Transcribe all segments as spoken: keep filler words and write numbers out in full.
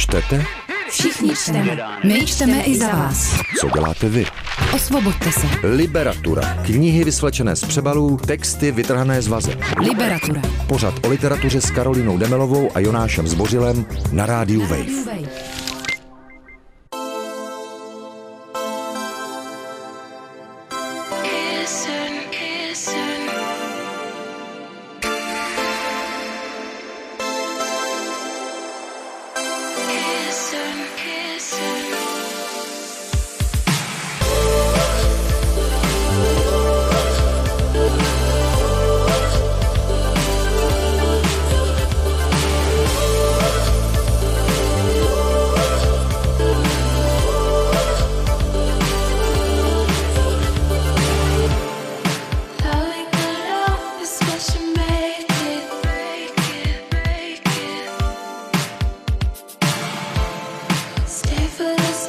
Čtete? Všichni čteme. My čteme i za vás. Co děláte vy? Osvoboďte se. Liberatura. Knihy vysvlečené z přebalů, texty vytrhané z vazeb. Liberatura. Pořad o literatuře s Karolínou Demelovou a Jonášem Zbořilem na rádiu Wave. For the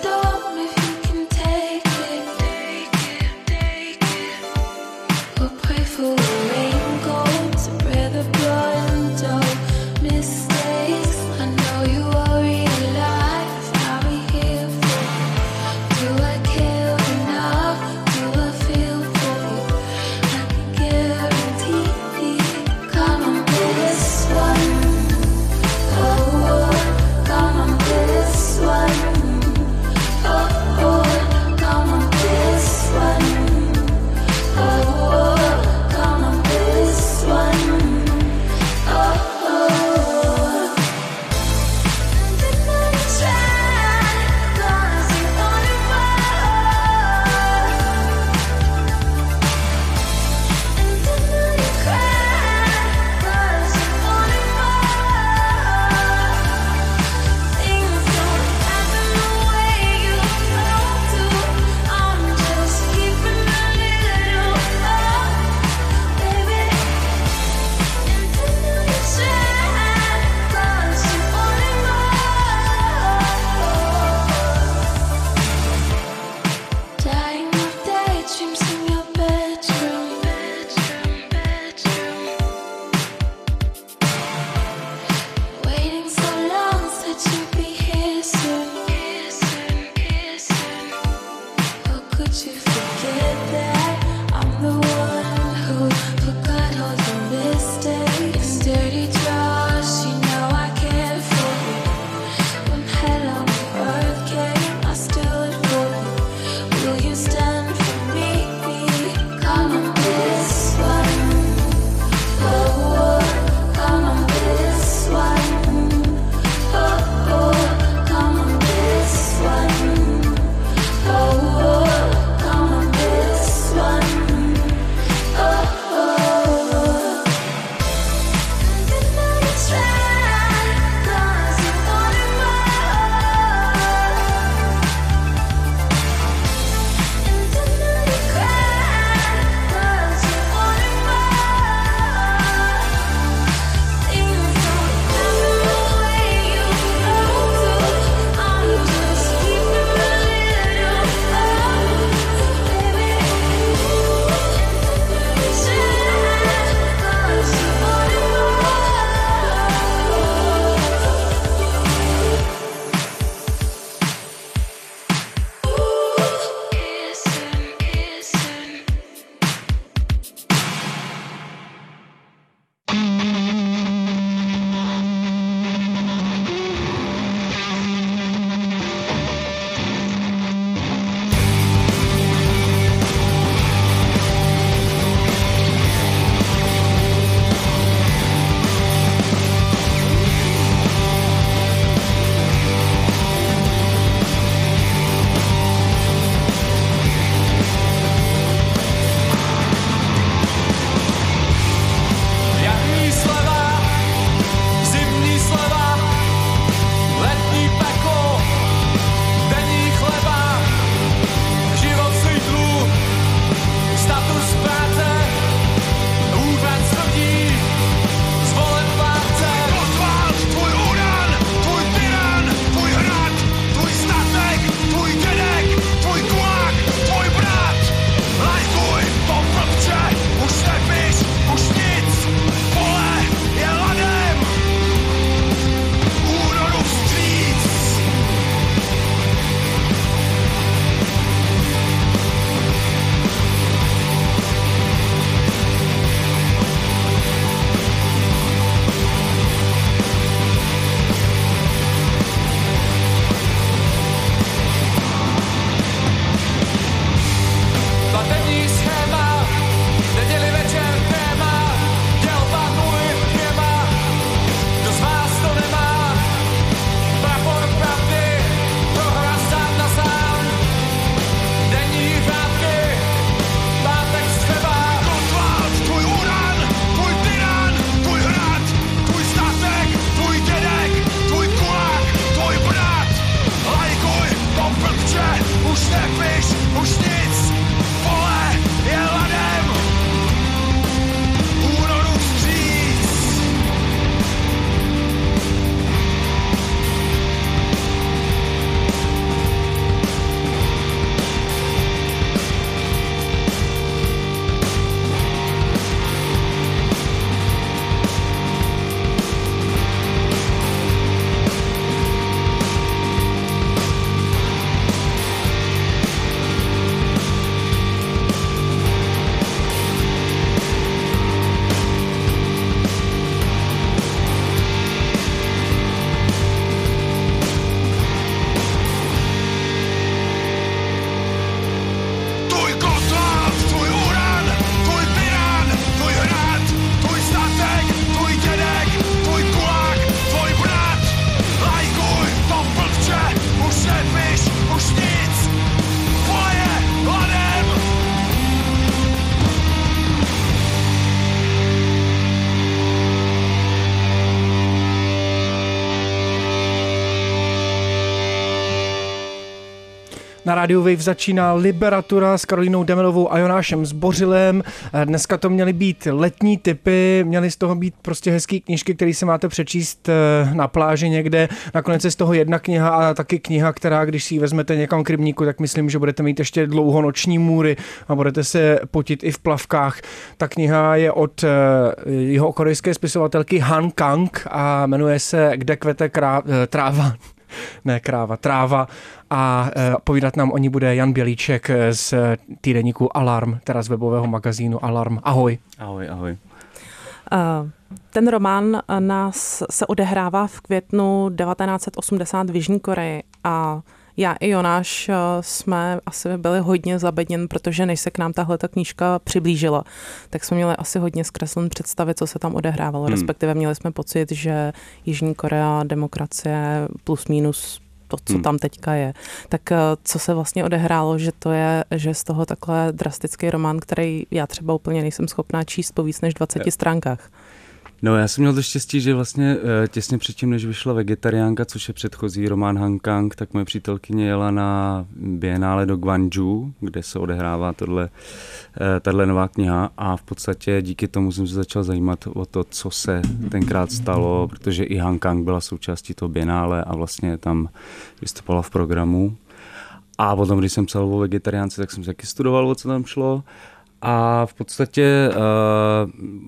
Na rádiu Wave začíná Liberatura s Karolínou Demelovou a Jonášem Zbořilem. Dneska to měly být letní tipy, měly z toho být prostě hezký knížky, které si máte přečíst na pláži někde. Nakonec je z toho jedna kniha a taky kniha, která, když si ji vezmete někam k rybníku, tak myslím, že budete mít ještě dlouho noční můry a budete se potit i v plavkách. Ta kniha je od jeho korejské spisovatelky Han Kang a jmenuje se Kde kvete krá, tráva. Ne kráva, tráva a e, povídat nám o ní bude Jan Bělíček z týdeníku Alarm, teda z webového magazínu Alarm. Ahoj. Ahoj, ahoj. Uh, ten román nás se odehrává v květnu devatenáct set osmdesát v Jižní Koreji a já i Jonáš jsme asi byli hodně zabedněn, protože než se k nám tahle ta knížka přiblížila, tak jsme měli asi hodně zkreslen představy, co se tam odehrávalo. Hmm. Respektive měli jsme pocit, že Jižní Korea, demokracie plus minus to, co hmm. tam teďka je. Tak co se vlastně odehrálo, že to je, že z toho takhle drastický román, který já třeba úplně nejsem schopná číst po víc než dvaceti stránkách. No, já jsem měl to štěstí, že vlastně těsně předtím, než vyšla Vegetariánka, což je předchozí román Han Kang, tak moje přítelkyně jela na Bienále do Gwangju, kde se odehrává tohle, tahle nová kniha a v podstatě díky tomu jsem se začal zajímat o to, co se tenkrát stalo, protože i Han Kang byla součástí toho Bienále a vlastně tam vystupovala v programu. A potom, když jsem psal o Vegetariánce, tak jsem taky studoval, o co tam šlo a v podstatě uh,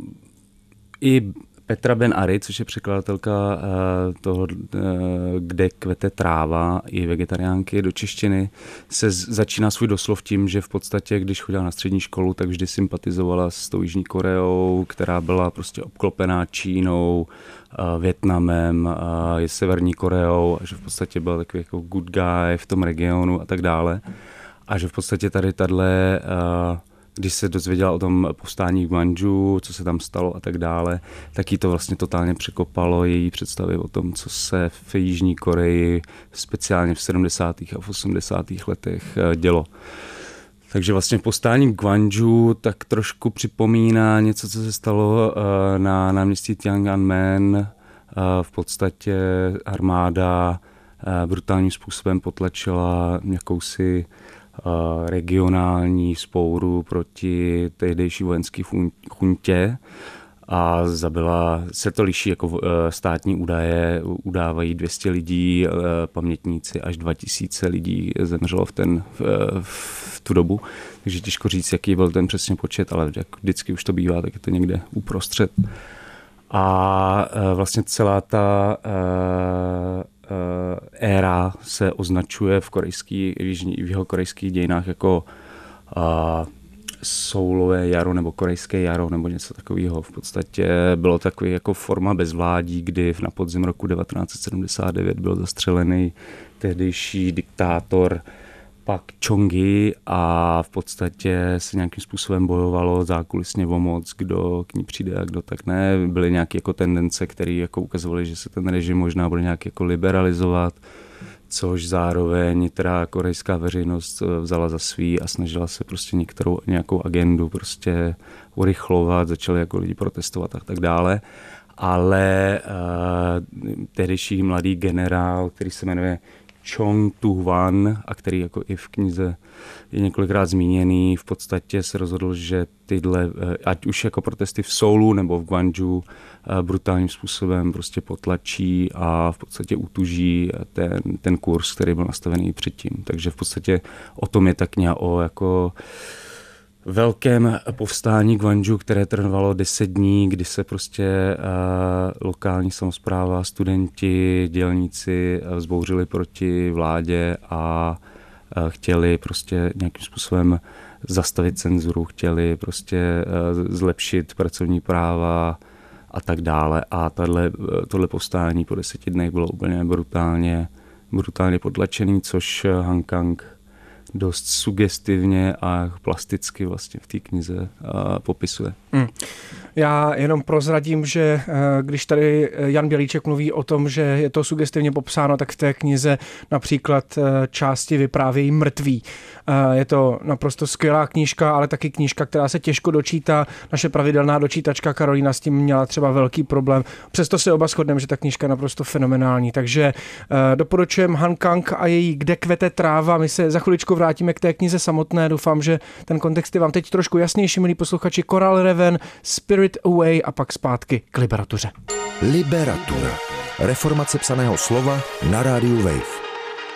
i Petra Ben Ari, což je překladatelka uh, toho, uh, Kde kvete tráva i Vegetariánky do češtiny, se z, začíná svůj doslov tím, že v podstatě, když chodila na střední školu, tak vždy sympatizovala s tou Jižní Koreou, která byla prostě obklopená Čínou, uh, Vietnamem, uh, je Severní Koreou a že v podstatě byl takový jako good guy v tom regionu a tak dále. A že v podstatě tady tahle uh, když se dozvěděla o tom povstání v Gwangju, co se tam stalo a tak dále, tak jí to vlastně totálně překopalo její představy o tom, co se v Jižní Koreji speciálně v sedmdesátých a v osmdesátých letech dělo. Takže vlastně povstání v Gwangju tak trošku připomíná něco, co se stalo na náměstí Tiananmen. V podstatě armáda brutálním způsobem potlačila jakousi regionální vzpouru proti tehdejší vojenské chuntě a zabila, se to liší jako státní údaje, udávají dvě stě lidí, pamětníci až dva tisíce lidí zemřelo v, ten, v, v tu dobu, takže těžko říct, jaký byl ten přesně počet, ale jak vždycky už to bývá, tak je to někde uprostřed. A vlastně celá ta éra se označuje v korejský, v jeho korejských dějinách jako uh, soulové jaro nebo korejské jaro nebo něco takového. V podstatě bylo takový jako forma bezvládí, kdy na podzim roku devatenáct set sedmdesát devět byl zastřelený tehdejší diktátor Pak Chung-hee a v podstatě se nějakým způsobem bojovalo zákulisně o moc, kdo k ní přijde a kdo tak ne. Byly nějaké jako tendence, které jako ukazovaly, že se ten režim možná bude nějak jako liberalizovat, což zároveň teda korejská veřejnost vzala za svý a snažila se prostě některou nějakou agendu prostě urychlovat, začali jako lidi protestovat a tak dále. Ale uh, tehdejší mladý generál, který se jmenuje Chong Tu-hwan a který jako i v knize je několikrát zmíněný, v podstatě se rozhodl, že tyhle, ať už jako protesty v Soulu nebo v Gwangju, brutálním způsobem prostě potlačí a v podstatě utuží ten, ten kurz, který byl nastavený předtím. Takže v podstatě o tom je ta kniha o jako velkém povstání Gwangju, které trvalo deset dní, kdy se prostě uh, lokální samospráva, studenti, dělníci uh, vzbouřili proti vládě a uh, chtěli prostě nějakým způsobem zastavit cenzuru, chtěli prostě uh, zlepšit pracovní práva a tak dále. A tato, tohle povstání po deseti dnech bylo úplně brutálně, brutálně potlačený, což Han Kang dost sugestivně a plasticky vlastně v té knize a, popisuje. Hmm. Já jenom prozradím, že když tady Jan Bělíček mluví o tom, že je to sugestivně popsáno, tak v té knize například části vyprávějí mrtví. Je to naprosto skvělá knížka, ale taky knížka, která se těžko dočítá. Naše pravidelná dočítačka Karolína s tím měla třeba velký problém. Přesto se oba shodneme, že ta knížka je naprosto fenomenální. Takže doporučujeme Han Kang a její Kde kvete tráva. My se za chviličku vrátíme k té knize samotné. Doufám, že ten kontext je vám teď trošku jasnější, milí posluchači. Coral Raven, Spirit Away a pak zpátky k Liberatuře. Liberatura. Reformace psaného slova na rádiu Wave.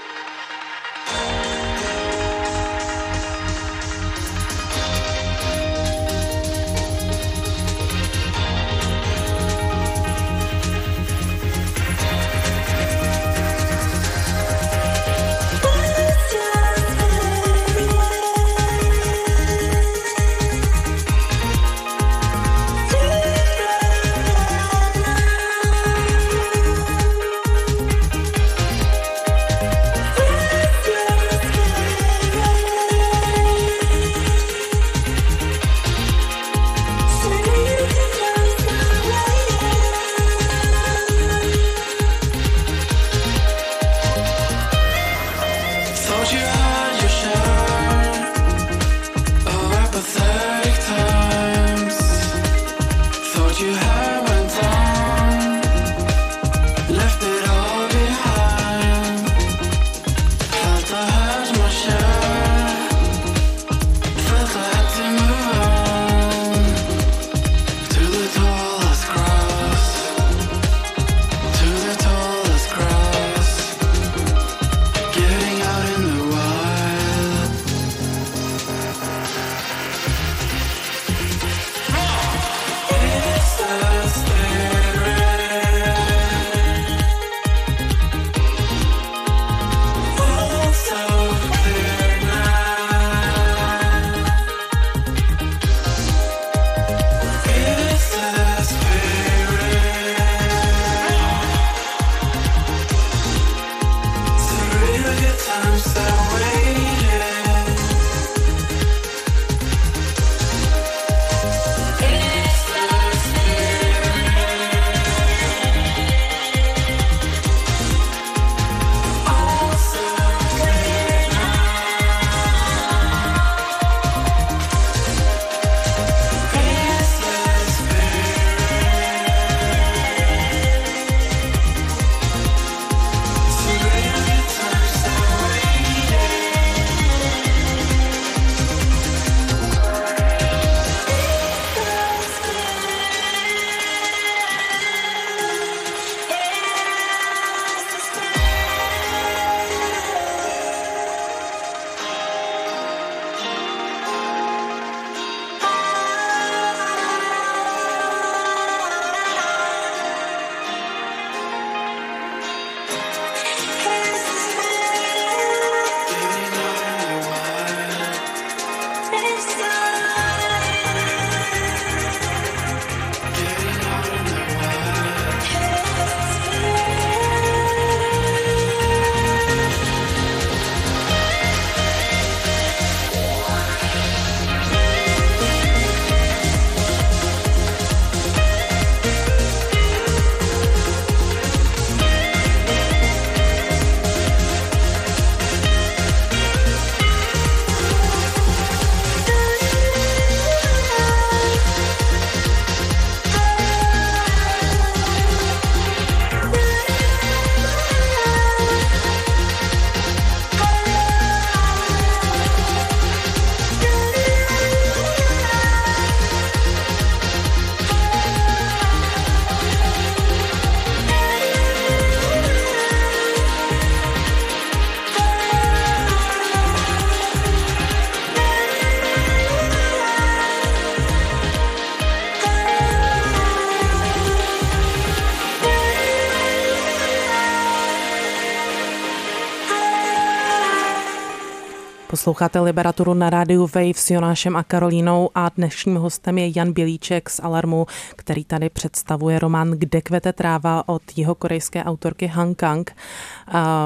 Posloucháte Liberaturu na rádiu Wave s Jonášem a Karolínou a dnešním hostem je Jan Bělíček z Alarmu, který tady představuje román Kde kvete tráva od jihokorejské autorky Han Kang.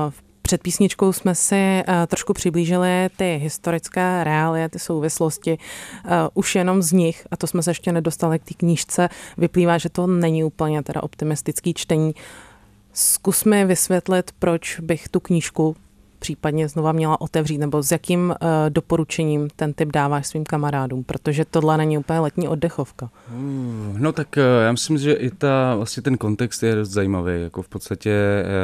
Před písničkou jsme si uh, trošku přiblížili ty historické reálie, ty souvislosti. Uh, už jenom z nich, a to jsme se ještě nedostali k té knížce, vyplývá, že to není úplně teda optimistický čtení. Zkus mi vysvětlit, proč bych tu knížku případně znova měla otevřít, nebo s jakým uh, doporučením ten tip dáváš svým kamarádům, protože tohle není úplně letní oddechovka. Uh, no tak uh, já myslím, že i ta, vlastně ten kontext je dost zajímavý, jako v podstatě,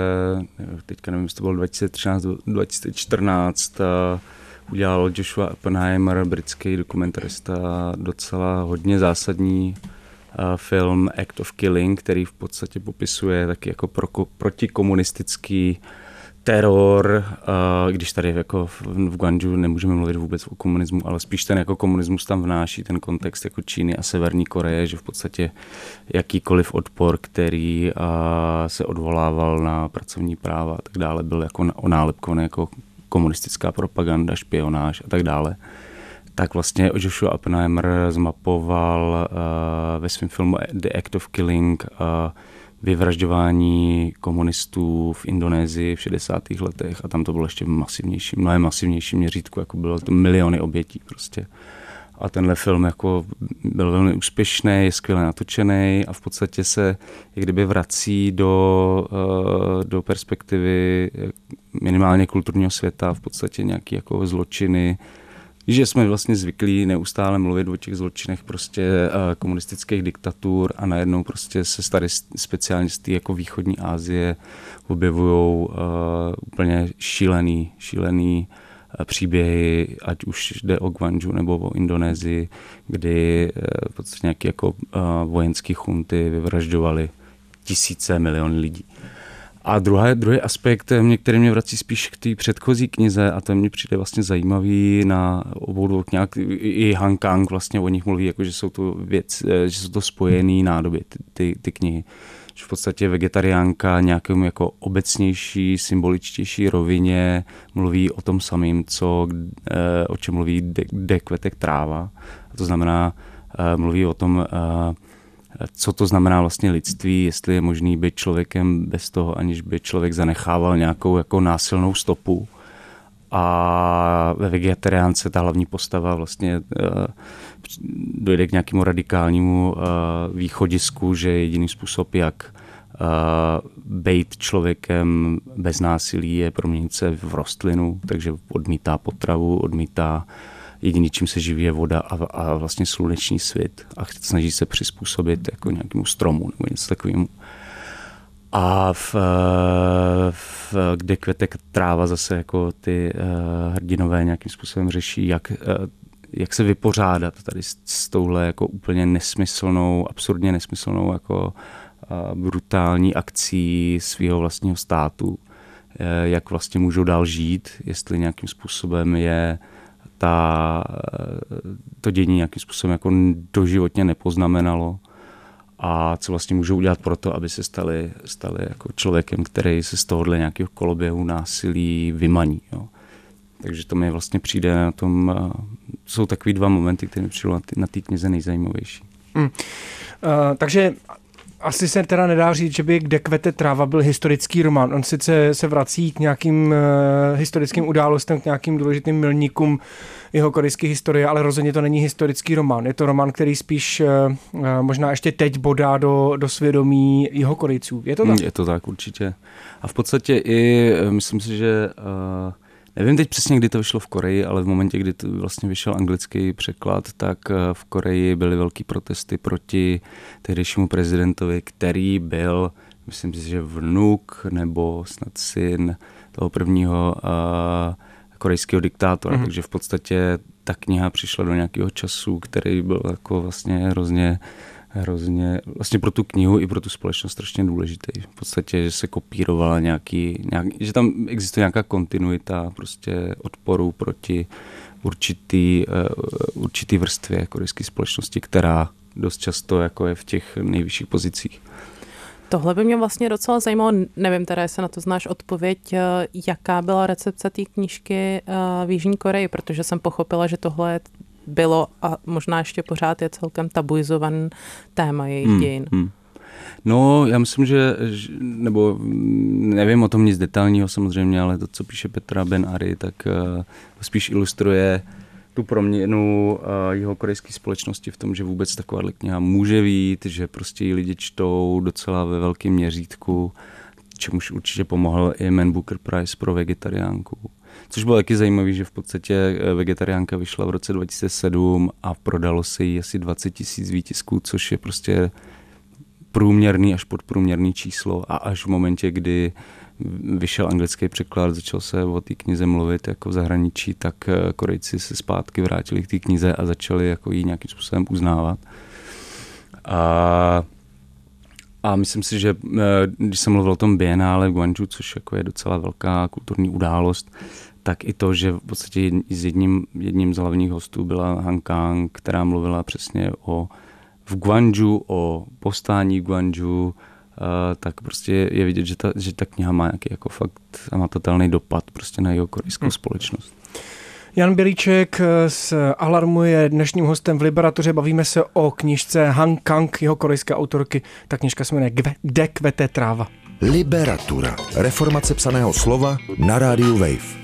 uh, teďka nevím, jestli to bylo dva tisíce třináct dva tisíce čtrnáct, uh, udělal Joshua Oppenheimer, britský dokumentarista, docela hodně zásadní uh, film Act of Killing, který v podstatě popisuje taky jako pro, protikomunistický teror, uh, když tady jako v, v Gwangju nemůžeme mluvit vůbec o komunismu, ale spíš ten jako komunismus tam vnáší ten kontext jako Číny a Severní Koreje, že v podstatě jakýkoliv odpor, který uh, se odvolával na pracovní práva a tak dále, byl jako onálepkovaný jako komunistická propaganda, špionáž a tak dále. Tak vlastně Joshua Oppenheimer zmapoval uh, ve svém filmu The Act of Killing uh, vyvražďování komunistů v Indonésii v šedesátých letech a tam to bylo ještě v masivnějším, mnohem masivnějším měřítku, jako bylo to miliony obětí prostě. A tenhle film jako byl velmi úspěšný, je skvěle natočený a v podstatě se jak kdyby vrací do, do perspektivy minimálně kulturního světa, v podstatě nějaký jako zločiny, že jsme vlastně zvyklí neustále mluvit o těch zločinech prostě komunistických diktatur a najednou prostě se tady speciálně z té jako východní Asie objevujou uh, úplně šílený, šílený uh, příběhy, ať už jde o Gwangju nebo o Indonésii, kdy uh, v podstatě nějaké jako uh, vojenské chunty vyvražďovaly tisíce, miliony lidí. A druhý, druhý aspekt, mě, který mě vrací spíš k té předchozí knize, a to mě přijde vlastně zajímavý na obou dvou knihách, i Han Kang vlastně o nich mluví, jako že jsou to věc, že jsou to spojené nádoby, ty, ty, ty knihy. Že v podstatě vegetariánka nějakému jako obecnější, symboličtější rovině mluví o tom samým, co, o čem mluví de, de kvetek tráva. A to znamená, mluví o tom, co to znamená vlastně lidství, jestli je možný být člověkem bez toho, aniž by člověk zanechával nějakou jako násilnou stopu. A ve vegetariánce ta hlavní postava vlastně uh, dojde k nějakému radikálnímu uh, východisku, že jediný způsob, jak uh, být člověkem bez násilí, je proměnit se v rostlinu, takže odmítá potravu, odmítá jediný, čím se živí, je voda a, a vlastně sluneční svit a snaží se přizpůsobit jako nějakému stromu nebo něco takovému. A v, v, kde kvetek tráva zase jako ty uh, hrdinové nějakým způsobem řeší, jak, uh, jak se vypořádat tady s, s touhle jako úplně nesmyslnou, absurdně nesmyslnou jako uh, brutální akcí svého vlastního státu, uh, jak vlastně můžou dál žít, jestli nějakým způsobem je ta, to dění nějakým způsobem jako doživotně nepoznamenalo a co vlastně můžou udělat pro to, aby se stali, stali jako člověkem, který se z tohohle nějakého koloběhu násilí vymaní. Jo. Takže to mi vlastně přijde na tom, jsou takový dva momenty, které mi přijdou na té knize nejzajímavější. Mm. Uh, takže asi se teda nedá říct, že by Kde kvete tráva byl historický román. On sice se vrací k nějakým uh, historickým událostem, k nějakým důležitým milníkům jeho korejské historie, ale rozhodně to není historický román. Je to román, který spíš uh, možná ještě teď bodá do, do svědomí jeho Korejců. Je to tak? Je to tak, určitě. A v podstatě i, myslím si, že uh, nevím teď přesně, kdy to vyšlo v Koreji, ale v momentě, kdy to vlastně vyšel anglický překlad, tak v Koreji byly velký protesty proti tehdejšímu prezidentovi, který byl, myslím si, že vnuk nebo snad syn toho prvního uh, korejského diktátora, mm. takže v podstatě ta kniha přišla do nějakého času, který byl jako vlastně hrozně hrozně, vlastně pro tu knihu i pro tu společnost strašně důležitý. V podstatě, že se kopírovala nějaký, nějaký že tam existuje nějaká kontinuita prostě odporu proti určitý, uh, určitý vrstvě korejské společnosti, která dost často jako je v těch nejvyšších pozicích. Tohle by mě vlastně docela zajímalo, nevím teda, jestli na to znáš odpověď, jaká byla recepce té knížky v Jižní Koreji, protože jsem pochopila, že tohle bylo a možná ještě pořád je celkem tabuizovaný téma jejich hmm, dějin. Hmm. No, já myslím, že, nebo nevím o tom nic detailního samozřejmě, ale to, co píše Petra Ben Ari, tak uh, spíš ilustruje tu proměnu uh, jihokorejské společnosti v tom, že vůbec taková kniha může vyjít, že prostě ji lidi čtou docela ve velkém měřítku, čemuž určitě pomohl i Man Booker Prize pro vegetariánku. Což bylo taky zajímavé, že v podstatě vegetariánka vyšla v roce dva tisíce sedm a prodalo se jí asi dvacet tisíc výtisků, což je prostě průměrný až podprůměrný číslo a až v momentě, kdy vyšel anglický překlad, začal se o té knize mluvit jako v zahraničí, tak Korejci se zpátky vrátili k té knize a začali jako ji nějakým způsobem uznávat. A, a myslím si, že když jsem mluvil o tom Biennále v Gwangju, což jako je docela velká kulturní událost, tak i to, že v podstatě s jedním, jedním z hlavních hostů byla Han Kang, která mluvila přesně o v Gwangju, o povstání v Gwangju, uh, tak prostě je vidět, že ta, že ta kniha má nějaký jako fakt hmatatelný dopad prostě na jihokorejskou hmm. společnost. Jan Bělíček z Alarmu je dnešním hostem v Liberatoře. Bavíme se o knižce Han Kang, jeho korejské autorky. Ta knižka se jmenuje Kde kvete tráva. Liberatura. Reformace psaného slova na rádiu Wave.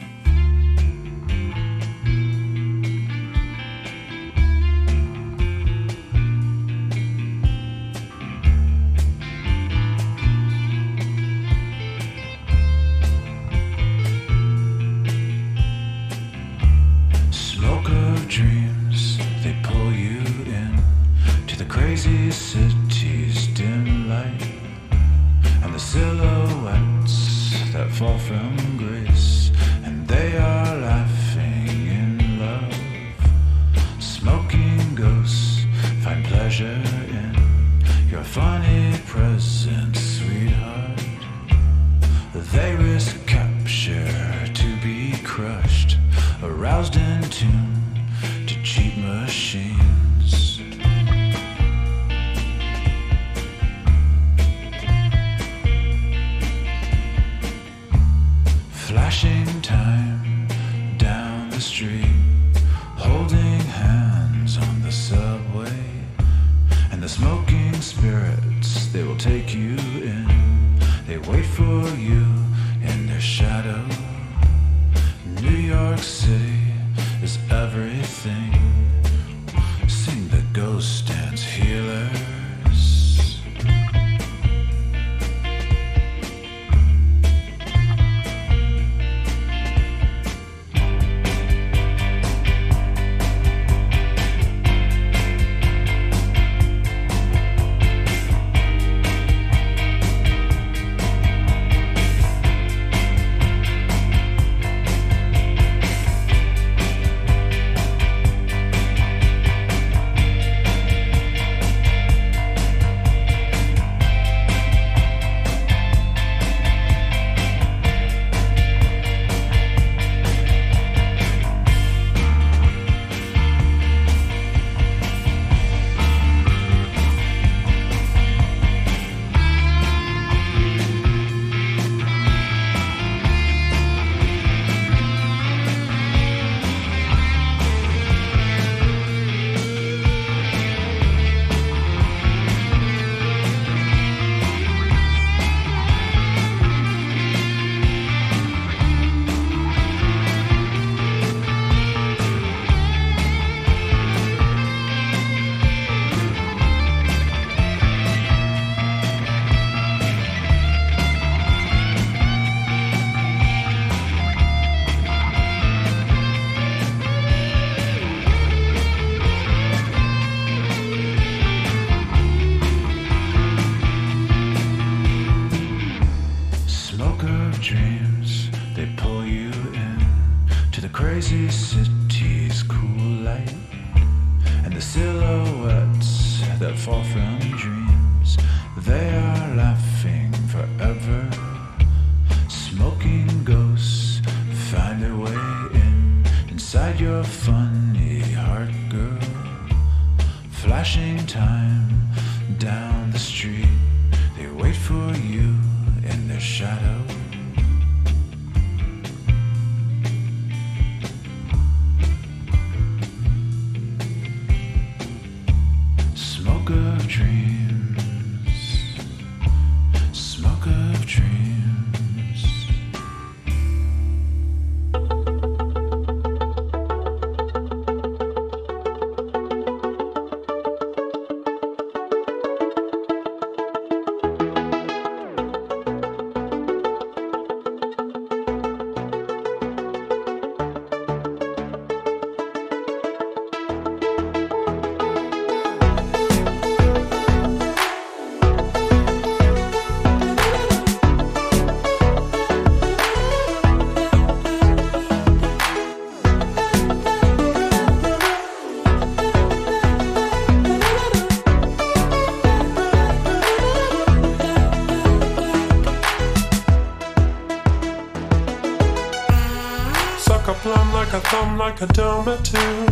plum, like a thumb, like a dome too.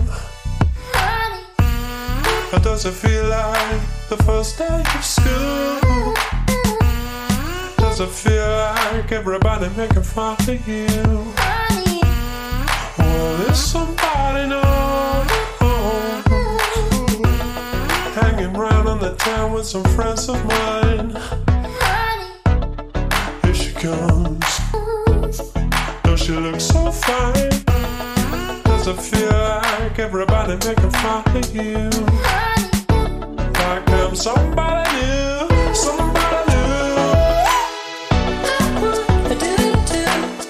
Does it feel like the first day of school? Does it feel like everybody making fun of you? Well, there's somebody knows, hanging around in the town with some friends of mine. Here she comes. Does she look so fine? Does it feel like everybody making fun of you? Like I'm somebody new, somebody new. I do it too.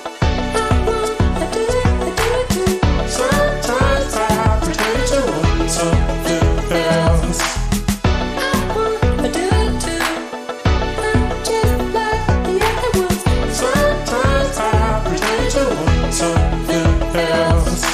I do it, I do it too. Sometimes I pretend to want something else. I do it too. Just like the other ones. Sometimes I pretend to want something else.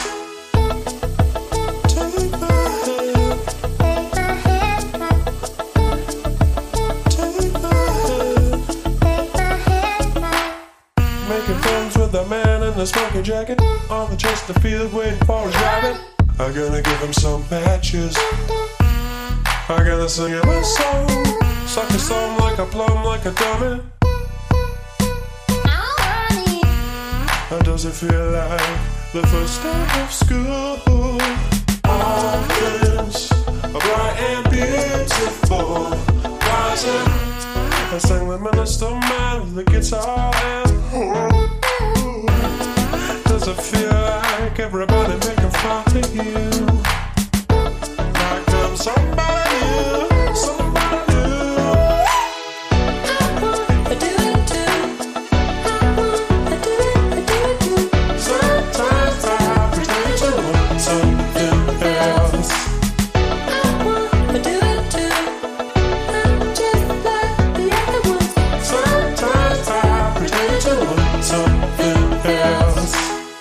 The man in the smoking jacket on the Chesterfield waiting for his rabbit. I'm gonna give him some patches. I'm gonna sing him a song, suck a song like a plum, like a dummy. How does it feel like the first day of school? All things are bright and beautiful. Rising, I sang the minister man with the guitar and does it feel like everybody making fun of you? Like I'm somebody new, somebody new. I do it too. I do it, I do it too. Sometimes I pretend to want something else. I do it too. Just like the other ones. Sometimes I pretend to want something else.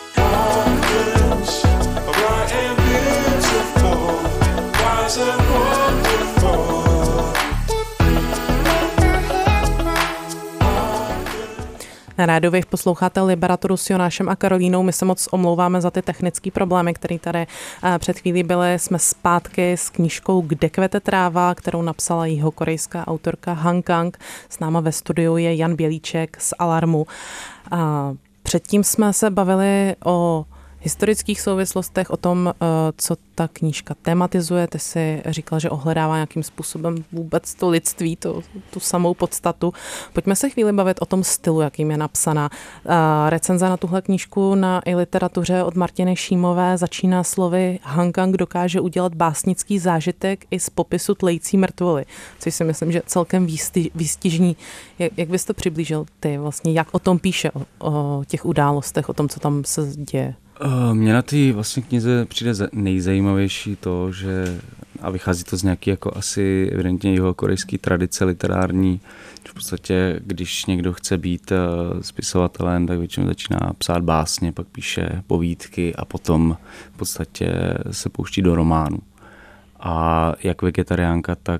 Na rádiu Wave posloucháte Liberaturu s Jonášem a Karolínou. My se moc omlouváme za ty technické problémy, které tady před chvílí byly. Jsme zpátky s knížkou Kde kvete tráva, kterou napsala jihokorejská autorka Han Kang. S náma ve studiu je Jan Bělíček z Alarmu. A předtím jsme se bavili o historických souvislostech, o tom, co ta knížka tematizuje. Ty jsi říkal, že ohledává nějakým způsobem vůbec to lidství, to, tu samou podstatu. Pojďme se chvíli bavit o tom stylu, jakým je napsaná. Recenze na tuhle knížku na iLiteratuře od Martiny Šímové začíná slovy: Han Kang dokáže udělat básnický zážitek i z popisu tlející mrtvoly, což si myslím, že celkem výsty, výstižní. Jak, jak bys to přiblížil ty vlastně, jak o tom píše, o, o těch událostech, o tom, co tam se děje? Mně na té vlastně knize přijde nejzajímavější to, že, a vychází to z nějaký jako asi evidentně jihokorejský tradice literární, že v podstatě, když někdo chce být spisovatelem, tak většinou začíná psát básně, pak píše povídky a potom v podstatě se pouští do románu. A jak vegetariánka, tak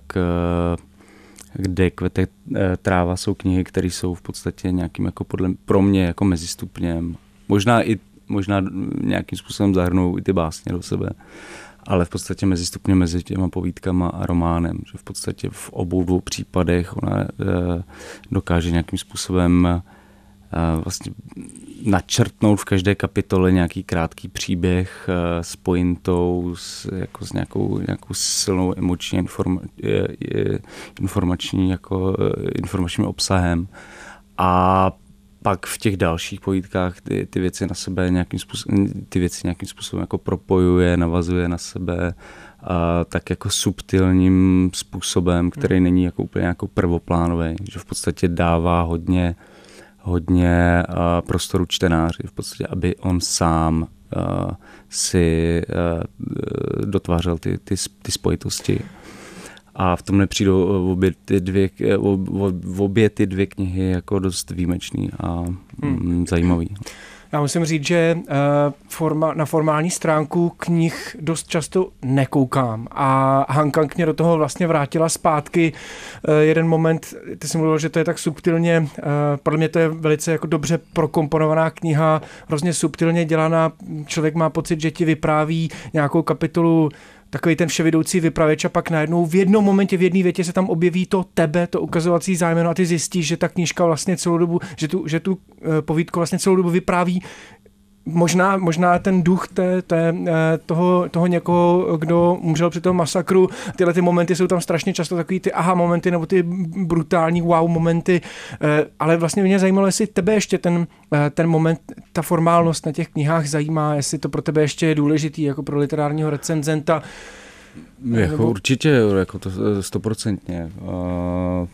Kde kvete tráva jsou knihy, které jsou v podstatě nějakým jako podle, pro mě jako mezistupněm. Možná i možná nějakým způsobem zahrnou i ty básně do sebe, ale v podstatě mezistupně mezi těma povídkama a románem, že v podstatě v obou dvou případech ona e, dokáže nějakým způsobem e, vlastně načrtnout v každé kapitole nějaký krátký příběh e, s pointou, s, jako s nějakou, nějakou silnou emoční informa, e, e, informační, jako, e, informačním obsahem a pak v těch dalších povídkách ty, ty věci na sebe nějakým způsobem, ty věci nějakým způsobem jako propojuje, navazuje na sebe a tak jako subtilním způsobem, který není jako úplně jako prvoplánový, že v podstatě dává hodně, hodně uh, prostoru čtenáři, v podstatě, aby on sám uh, si uh, dotvářel ty, ty, ty spojitosti. A v tom nepřijdou obě ty dvě, obě ty dvě knihy jako dost výjimečný a hmm. zajímavý. Já musím říct, že uh, forma, na formální stránku knih dost často nekoukám a Hankang mě do toho vlastně vrátila zpátky. Uh, jeden moment, ty jsi mluvil, že to je tak subtilně, uh, podle mě to je velice jako dobře prokomponovaná kniha, hrozně subtilně dělaná, člověk má pocit, že ti vypráví nějakou kapitolu, takový ten vševidoucí vypravěč a pak najednou v jednom momentě, v jedné větě se tam objeví to tebe, to ukazovací zájmeno a ty zjistíš, že ta knížka vlastně celou dobu, že tu, že tu povídku vlastně celou dobu vypráví možná, možná ten duch té, té, toho, toho někoho, kdo umřel při tom masakru. Tyhle ty momenty jsou tam strašně často takový ty aha momenty nebo ty brutální wow momenty, ale vlastně mě zajímalo, jestli tebe ještě ten, ten moment, ta formálnost na těch knihách zajímá, jestli to pro tebe ještě je důležitý jako pro literárního recenzenta. Jako nebo... určitě, jako to stoprocentně. Uh...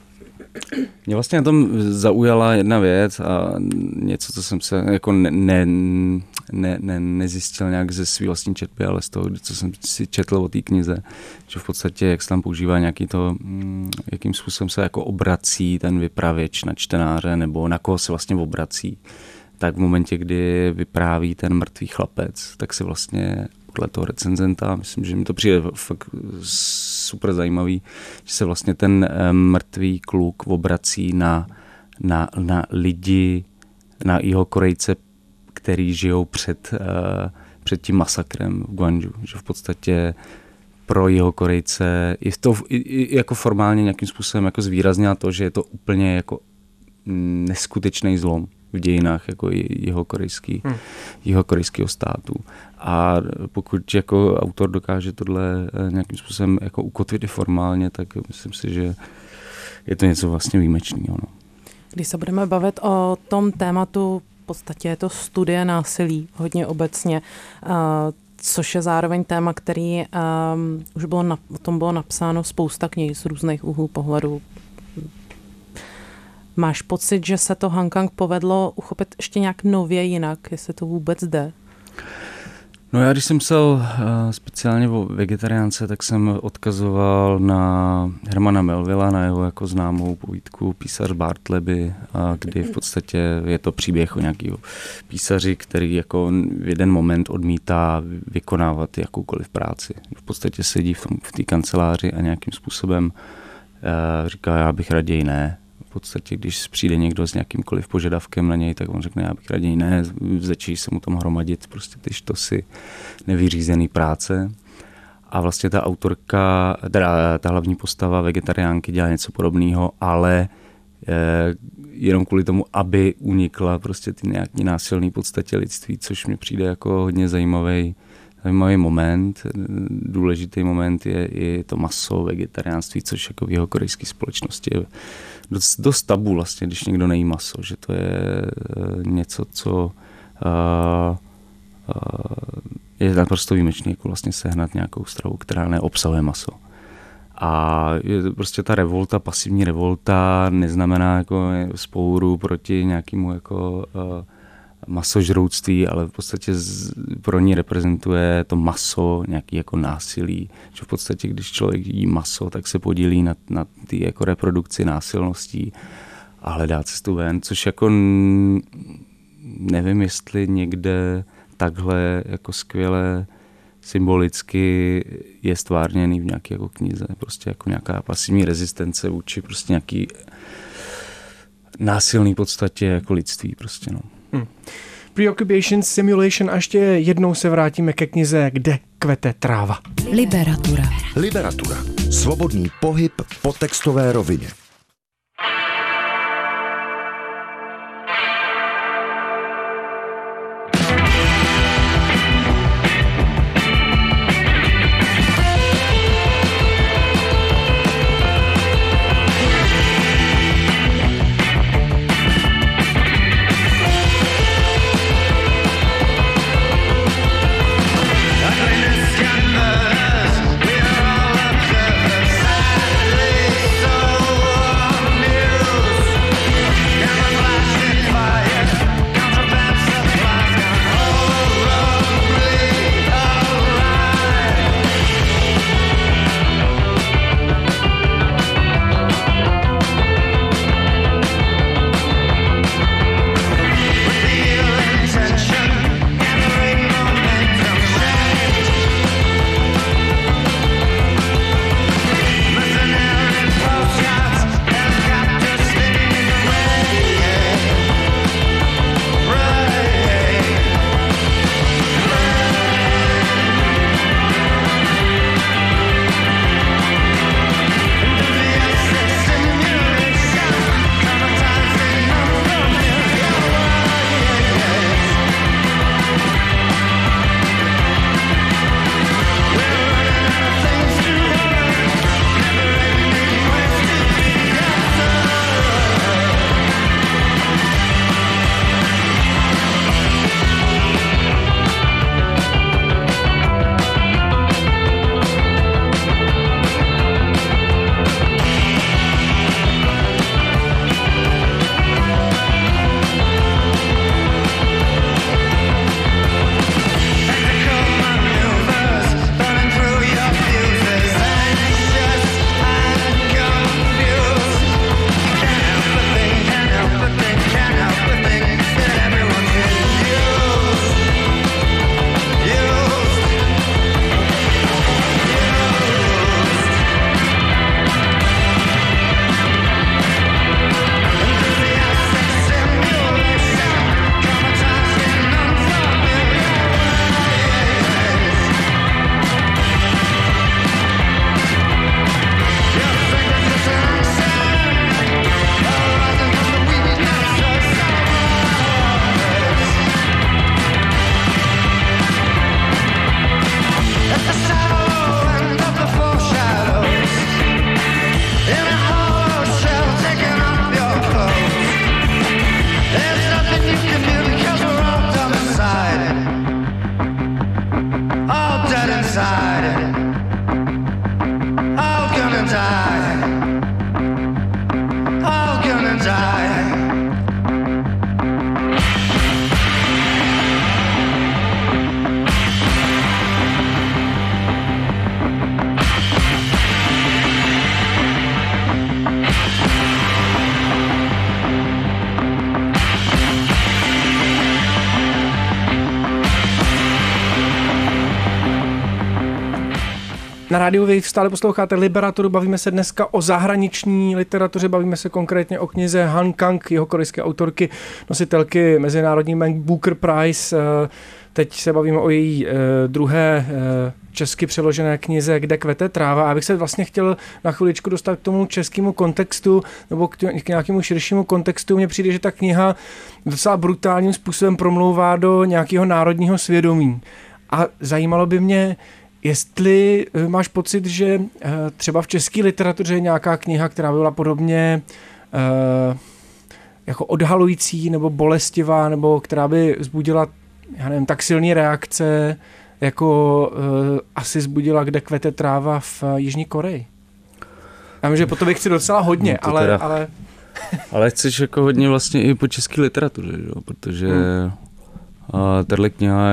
Mě vlastně na tom zaujala jedna věc a něco, co jsem se jako ne, ne, ne, ne, nezjistil nějak ze svý vlastní četby, ale z toho, co jsem si četl o té knize, že v podstatě, jak se tam používá nějaký to, jakým způsobem se jako obrací ten vypravěč na čtenáře, nebo na koho se vlastně obrací, tak v momentě, kdy vypráví ten mrtvý chlapec, tak se vlastně podle toho recenzenta, myslím, že mi to přijde fakt super zajímavý, že se vlastně ten mrtvý kluk obrací na, na, na lidi, na Jihokorejce, který žijou před, uh, před tím masakrem v Gwangju, že v podstatě pro Jihokorejce je to jako formálně nějakým způsobem jako zvýraznila to, že je to úplně jako neskutečný zlom v dějinách jako jihokorejský, hmm. jihokorejského státu. A pokud jako autor dokáže tohle nějakým způsobem jako ukotvit i formálně, tak myslím si, že je to něco vlastně výjimečného. No. Když se budeme bavit o tom tématu, v podstatě je to studie násilí hodně obecně, uh, což je zároveň téma, který um, už bylo na, o tom bylo napsáno spousta knih z různých úhlů pohledu. Máš pocit, že se to Hankang povedlo uchopit ještě nějak nově jinak, jestli to vůbec jde? No já když jsem psal uh, speciálně o vegetariánce, tak jsem odkazoval na Hermana Melvilla, na jeho jako známou povídku Písař Bartleby, a kdy v podstatě je to příběh o nějakého písaři, který jako v jeden moment odmítá vykonávat jakoukoliv práci. V podstatě sedí v, v té kanceláři a nějakým způsobem uh, říká, já bych raději ne. V podstatě, když přijde někdo s nějakýmkoliv požadavkem na něj, tak on řekne, já bych raději ne, začíjí se mu tam hromadit prostě ty štosy nevyřízený práce. A vlastně ta autorka, teda ta hlavní postava vegetariánky dělá něco podobného, ale eh, jenom kvůli tomu, aby unikla prostě ty nějaký násilný podstatě lidství, což mi přijde jako hodně zajímavý, zajímavý moment. Důležitý moment je i to maso, vegetariánství, což jako v jihokorejské společnosti je dost, dost tabu vlastně, když někdo nejí maso, že to je něco, co uh, uh, je naprosto výjimečné, jako vlastně sehnat nějakou stravu, která neobsahuje maso. A je prostě ta revolta, pasivní revolta neznamená jako spouru proti nějakému jako uh, masožrouctví, ale v podstatě z, pro ní reprezentuje to maso nějaký jako násilí. Že v podstatě, když člověk jí maso, tak se podílí na, na ty jako reprodukci násilností a hledá cestu ven, což jako nevím, jestli někde takhle jako skvěle symbolicky je stvárněný v nějaké jako knize. Prostě jako nějaká pasivní rezistence vůči prostě nějaký násilný podstatě jako lidství prostě, no. Hmm. Preoccupation, Simulation a ještě jednou se vrátíme ke knize Kde kvete tráva. Liberatura. Liberatura. Svobodný pohyb po textové rovině. So Na rádiu Wave stále posloucháte Liberaturu, bavíme se dneska o zahraniční literatuře, bavíme se konkrétně o knize Han Kang, jeho korejské autorky, nositelky mezinárodní Booker Prize. Teď se bavíme o její druhé česky přeložené knize Kde kvete tráva. A já bych se vlastně chtěl na chviličku dostat k tomu českému kontextu nebo k, k nějakému širšímu kontextu. Mně přijde, že ta kniha docela brutálním způsobem promlouvá do nějakého národního svědomí. A zajímalo by mě, jestli máš pocit, že třeba v české literatuře je nějaká kniha, která by byla podobně jako odhalující nebo bolestivá, nebo která by vzbudila, já nevím, tak silný reakce, jako uh, asi vzbudila Kde kvete tráva v uh, Jižní Koreji. Já vím, že po to bych chci docela hodně, no ale, teda, ale... ale chceš jako hodně vlastně i po české literatuře, jo? Protože hmm. uh, tato kniha,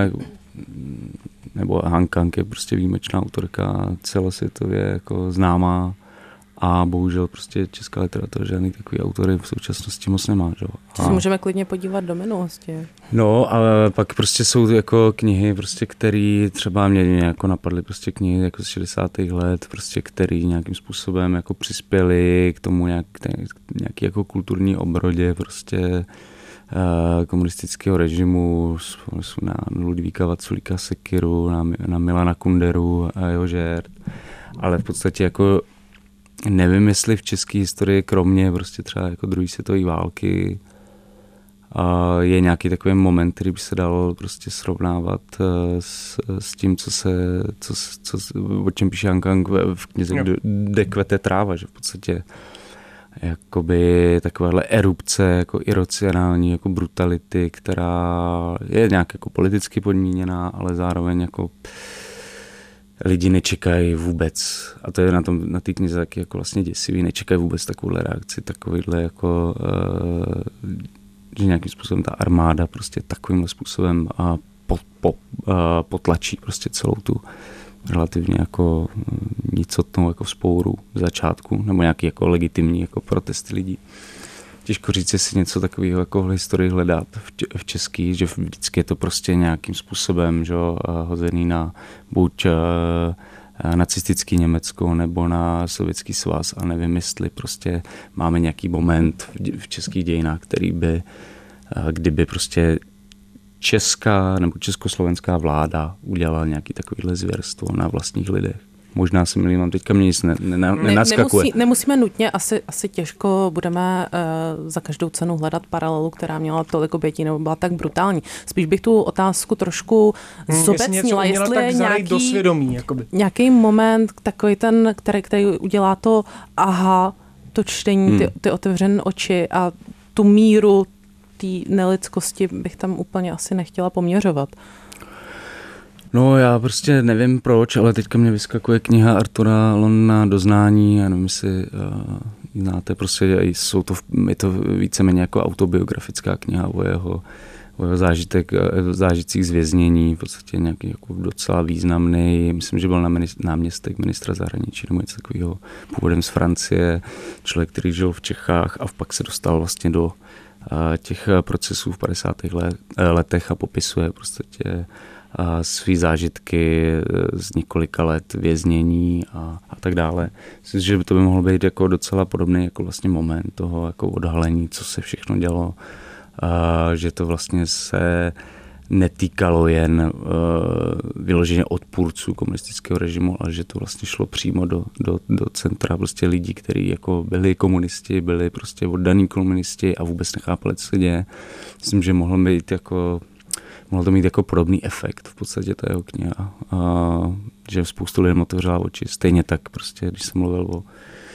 nebo Han Kang je prostě výjimečná autorka, celosvětově jako známá. A bohužel prostě česká literatura žádný takový autory v současnosti moc nemá. Že? To se můžeme klidně podívat do minulosti. No, ale pak prostě jsou jako knihy, prostě, které třeba mě jako napadly prostě knihy jako z šedesátých let, prostě, které nějakým způsobem jako přispěly k tomu nějak, nějaký jako kulturní obrodě prostě uh, komunistického režimu, na Ludvíka Vaculíka Sekyru, na, na Milana Kunderu a jeho žert. Ale v podstatě jako nevím, jestli v české historii, kromě prostě třeba jako druhé světové války, a je nějaký takový moment, který by se dal prostě srovnávat s, s tím, co se, co, co, o čem píše Han Kang v knize Kde kvete tráva, že v podstatě jakoby takovéhle erupce jako iracionální jako brutality, která je nějak jako politicky podmíněná, ale zároveň jako lidi nečekají vůbec, a to je na tom, na té knize taky jako vlastně děsivý, nečekají vůbec takovouhle reakci, takovýhle jako, uh, že nějakým způsobem ta armáda prostě takovýmhle způsobem uh, po, po, uh, potlačí prostě celou tu relativně jako nicotnou jako vzpouru v začátku, nebo nějaký jako legitimní jako protesty lidí. Těžko říct, jestli něco takového jako v historii hledat v český, že vždycky je to prostě nějakým způsobem, že, hozený na buď nacistický Německo nebo na Sovětský svaz a nevím, jestli prostě máme nějaký moment v českých dějinách, který by, kdyby prostě česká nebo československá vláda udělala nějaký takovýhle zvěrstvo na vlastních lidech. Možná se milím, mám teďka mě nic ne, ne, nenaskakuje. Nemusí, nemusíme nutně, asi, asi těžko budeme uh, za každou cenu hledat paralelu, která měla tolik obětí nebo byla tak brutální. Spíš bych tu otázku trošku hmm, zobecnila, jestli, jestli je nějaký, do svědomí, jakoby. nějaký moment, takový ten, který, který udělá to aha, to čtení, hmm. ty, ty otevřené oči a tu míru té nelidskosti bych tam úplně asi nechtěla poměřovat. No já prostě nevím proč, ale teďka mě vyskakuje kniha Artura Londona Doznání, já nevím, jestli uh, znáte, prostě jsou to, je to víceméně jako autobiografická kniha o jeho, o jeho zážitek, zážitcích z věznění, v podstatě nějaký jako docela významný, myslím, že byl náměstek ministra zahraničí nebo něco takového, původem z Francie, člověk, který žil v Čechách a pak se dostal vlastně do uh, těch procesů v padesátých let, letech a popisuje v podstatě a svý zážitky z několika let věznění a, a tak dále. Myslím, že by to by mohlo být jako docela podobný jako vlastně moment toho jako odhalení, co se všechno dělo, a že to vlastně se netýkalo jen uh, vyloženě odpůrců komunistického režimu, ale že to vlastně šlo přímo do, do, do centra prostě lidí, kteří jako byli komunisti, byli prostě oddaní komunisti a vůbec nechápali, co se děje. Myslím, že mohlo být jako mohlo to mít jako podobný efekt v podstatě ta jeho kniha, a, že spoustu lidem otevřela oči. Stejně tak prostě, když jsem mluvil o,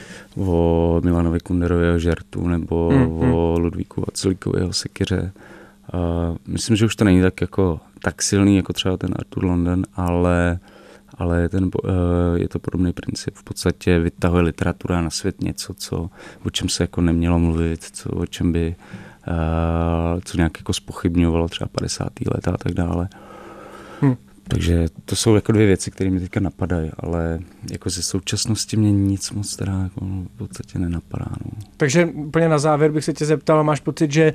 o Milanovi Kunderovi jeho žertu nebo mm-hmm. o Ludvíku Vaculíkovi jeho sekyře. A myslím, že už to není tak jako tak silný jako třeba ten Arthur London, ale, ale ten, je to podobný princip. V podstatě vytahuje literatura na svět něco, co, o čem se jako nemělo mluvit, co, o čem by Uh, co nějak jako zpochybňovalo třeba padesátá léta a tak dále. Hmm. Takže to jsou jako dvě věci, které mi teďka napadají, ale jako ze současnosti mě nic moc teda jako v podstatě nenapadá. No. Takže úplně na závěr bych se tě zeptal, máš pocit, že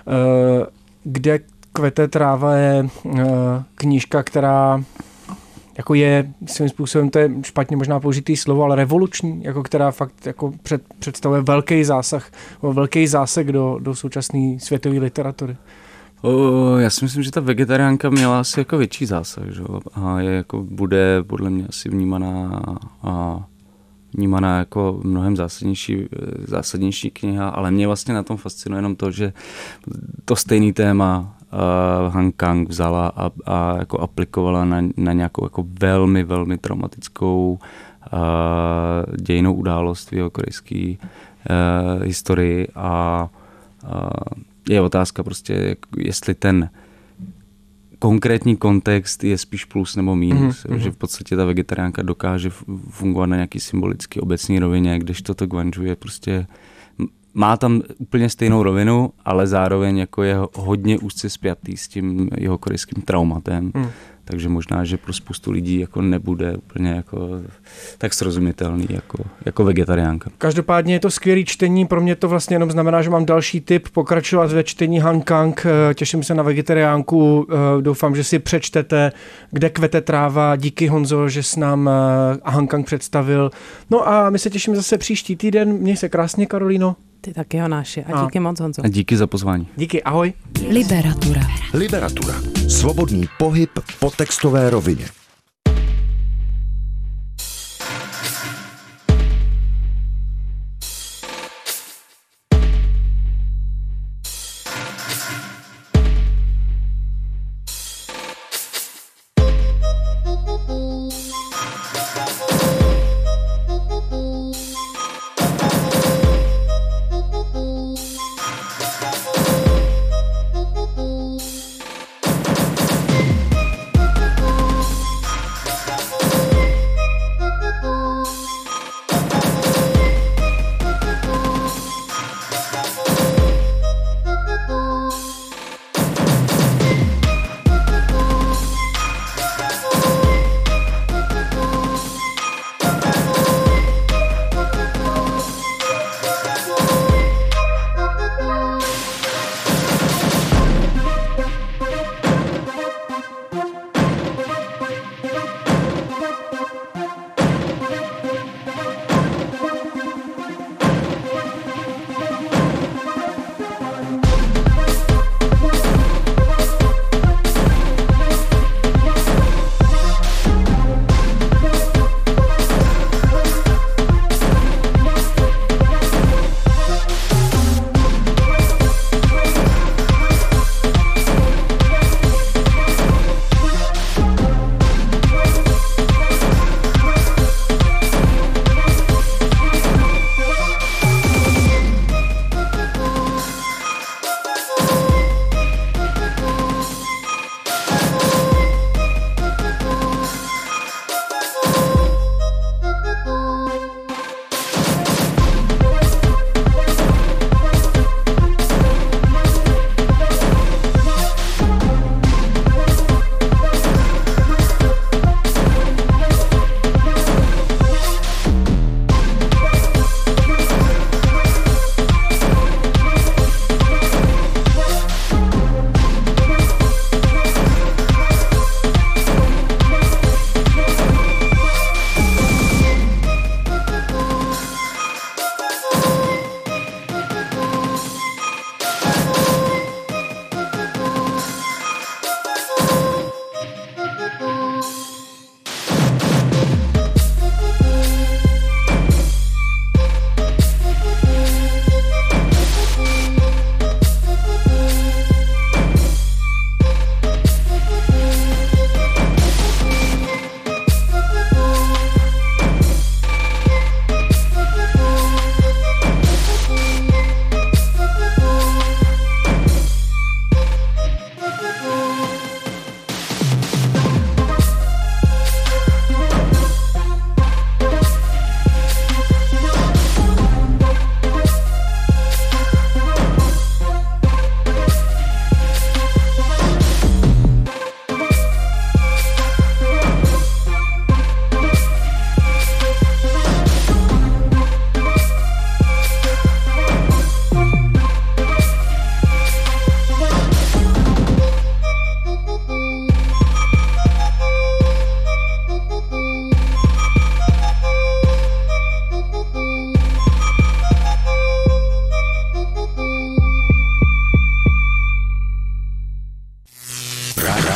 uh, Kde kvete tráva je uh, knížka, která jako je svým způsobem, to je špatně možná použitý slovo, ale revoluční, jako která fakt jako před, představuje velký zásah, velký zásah do, do současné světové literatury. O, já si myslím, že ta vegetariánka měla asi jako větší zásah, že? A je jako bude podle mě asi vnímaná a vnímaná jako mnohem zásadnější, zásadnější kniha, ale mě vlastně na tom fascinuje jenom to, že to stejný téma uh, Han Kang vzala a, a jako aplikovala na, na nějakou jako velmi, velmi traumatickou uh, dějinnou událost v jeho korejské uh, historii a uh, je otázka prostě, jestli ten konkrétní kontext je spíš plus nebo mínus, mm-hmm. že v podstatě ta vegetariánka dokáže fungovat na nějaký symbolický obecní rovině, když toto Guangzhou je prostě, má tam úplně stejnou rovinu, ale zároveň jako je hodně úzce spjatý s tím jeho korejským traumatem. Mm. Takže možná, že pro spoustu lidí jako nebude úplně jako tak srozumitelný jako, jako vegetariánka. Každopádně je to skvělý čtení, pro mě to vlastně jenom znamená, že mám další tip pokračovat ve čtení Han Kang, těším se na vegetariánku, doufám, že si přečtete Kde kvete tráva, díky Honzo, že s nám Han Kang představil. No a my se těšíme zase příští týden, měj se krásně, Karolíno. Ty taky, Jonáši, a díky a. moc, Honzo. A díky za pozvání. Díky, ahoj. Liberatura. Liberatura. Svobodný pohyb po textové rovině.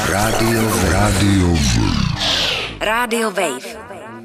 Rádio Rádio Rádio Wave.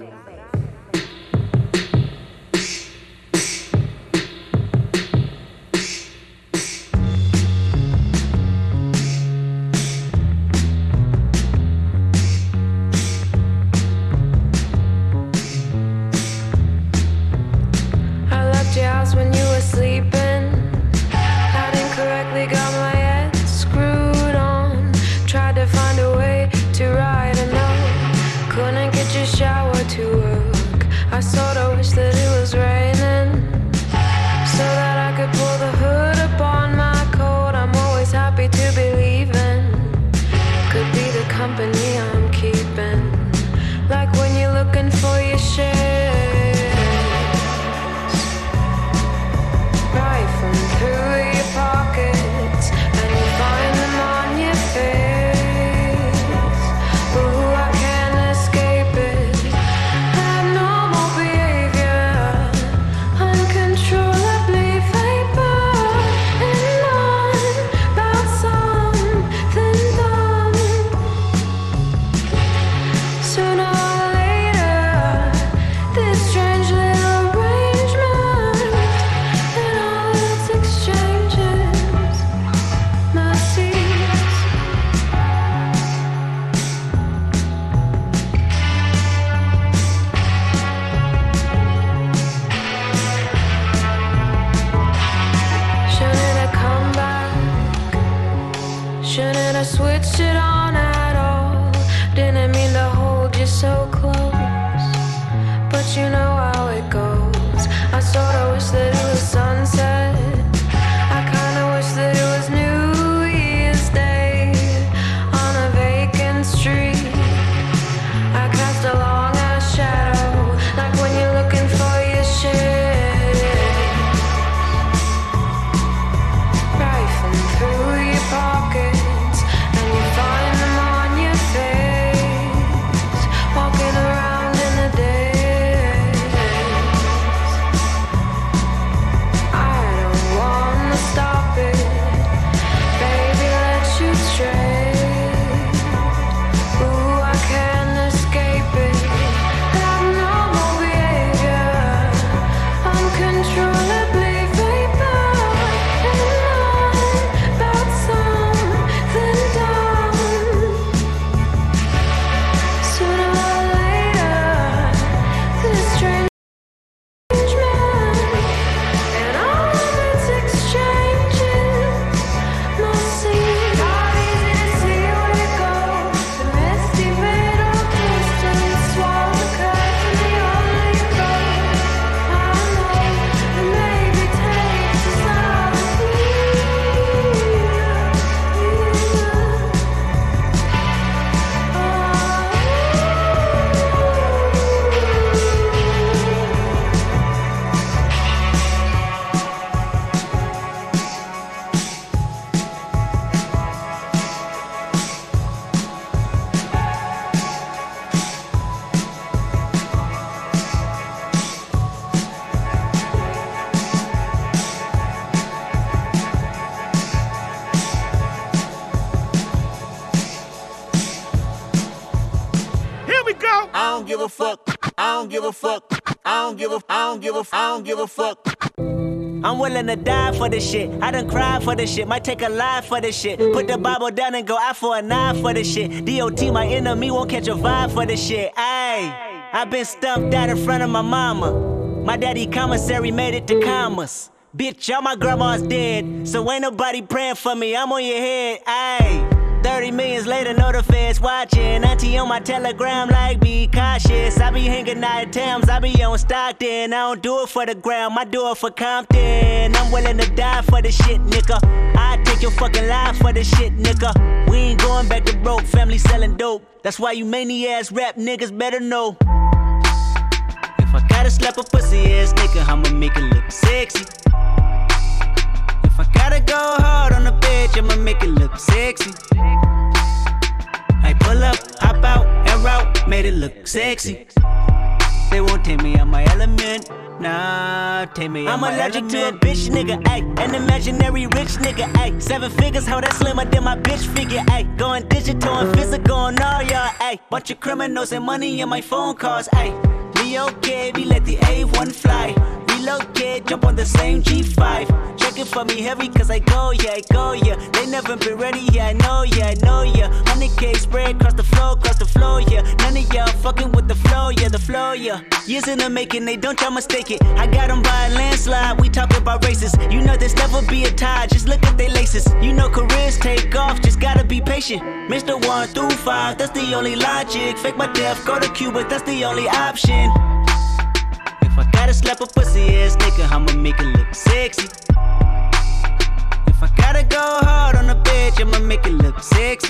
I'm willing to die for this shit. I done cried for this shit. Might take a life for this shit. Put the Bible down and go out for a knife for this shit. D O T, my enemy, won't catch a vibe for this shit. Ayy, I been stumped out in front of my mama. My daddy commissary made it to commas. Bitch, all my grandma's dead, so ain't nobody praying for me. I'm on your head. Ayy. thirty millions later, know the feds watching. Auntie on my telegram like, be cautious. I be hanging out at Tams, I be on Stockton. I don't do it for the gram, I do it for Compton. I'm willing to die for this shit, nigga. I take your fucking life for this shit, nigga. We ain't going back to broke, family selling dope. That's why you many ass rap niggas better know. If I gotta slap a pussy ass nigga, I'ma make it look sexy. If I gotta go hard on the bitch, I'ma make it look sexy. I pull up, hop out, and route, made it look sexy. They won't take me out my element. Nah, take me out my element. I'm allergic to a bitch nigga, ayy. An imaginary rich nigga, ayy. Seven figures, how that slimmer than my bitch figure, ayy. Going digital and physical on all y'all, ayy. Bunch of criminals and money in my phone calls, ayy. Me okay, we let the A one fly. Relocate, jump on the same G five. Check it for me heavy, cause I go, yeah, I go, yeah. They never been ready, yeah, I know, yeah, I know, yeah. one hundred K spread across the floor, across the floor, yeah. None of y'all fucking with the flow, yeah, the flow, yeah. Years in the making, they don't y'all mistake it. I got them by a landslide, we talk about races. You know there's never be a tie, just look at they laces. You know careers take off, just gotta be patient. Mister one through five, that's the only logic. Fake my death, go to Cuba, that's the only option. If I gotta slap a pussy ass nigga, I'ma make it look sexy. If I gotta go hard on a bitch, I'ma make it look sexy.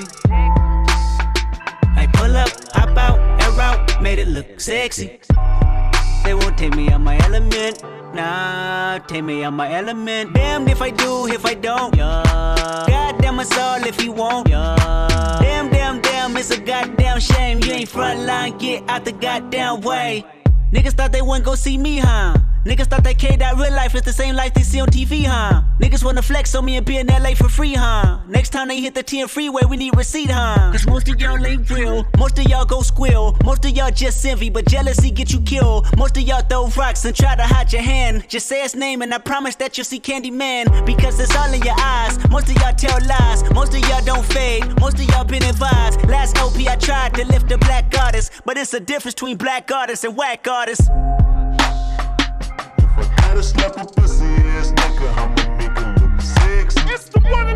I pull up, hop out, air out, made it look sexy. They won't take me out my element. Nah, take me out my element. Damned if I do, if I don't. Yeah. Goddamn us all if you won't. Yeah. Damn, damn, damn, it's a goddamn shame. You ain't frontline, get out the goddamn way. Niggas thought they wouldn't go see me, huh? Niggas thought that K that real life is the same life they see on T V, huh? Niggas wanna flex on me and be in L A for free, huh? Next time they hit the ten freeway, we need receipt, huh? Cause most of y'all ain't real, most of y'all go squill. Most of y'all just envy, but jealousy get you killed. Most of y'all throw rocks and try to hide your hand. Just say his name and I promise that you'll see Candyman. Because it's all in your eyes, most of y'all tell lies. Most of y'all don't fade, most of y'all been advised. Last O P I tried to lift a black artist, but it's a difference between black artists and whack artists. If I gotta slap a pussy ass nigga, I'ma make it look sexy. It's the one and